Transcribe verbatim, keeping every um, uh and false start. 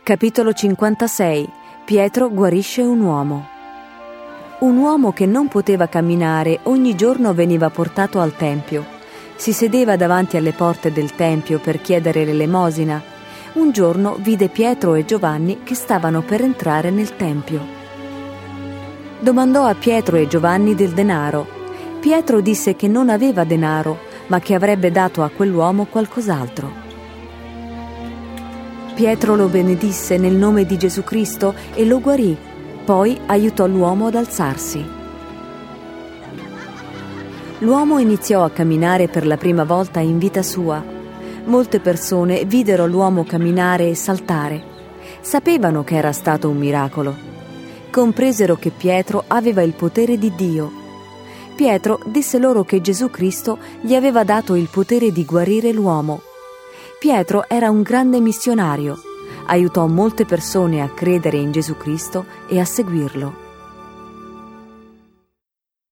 Capitolo cinquantasei. Pietro guarisce un uomo. Un uomo che non poteva camminare ogni giorno veniva portato al tempio. Si sedeva davanti alle porte del tempio per chiedere l'elemosina. Un giorno vide Pietro e Giovanni che stavano per entrare nel tempio. Domandò a Pietro e Giovanni del denaro. Pietro disse che non aveva denaro, ma che avrebbe dato a quell'uomo qualcos'altro. Pietro lo benedisse nel nome di Gesù Cristo e lo guarì, poi aiutò l'uomo ad alzarsi. L'uomo iniziò a camminare per la prima volta in vita sua. Molte persone videro l'uomo camminare e saltare. Sapevano che era stato un miracolo. Compresero che Pietro aveva il potere di Dio. Pietro disse loro che Gesù Cristo gli aveva dato il potere di guarire l'uomo. Pietro era un grande missionario, aiutò molte persone a credere in Gesù Cristo e a seguirlo.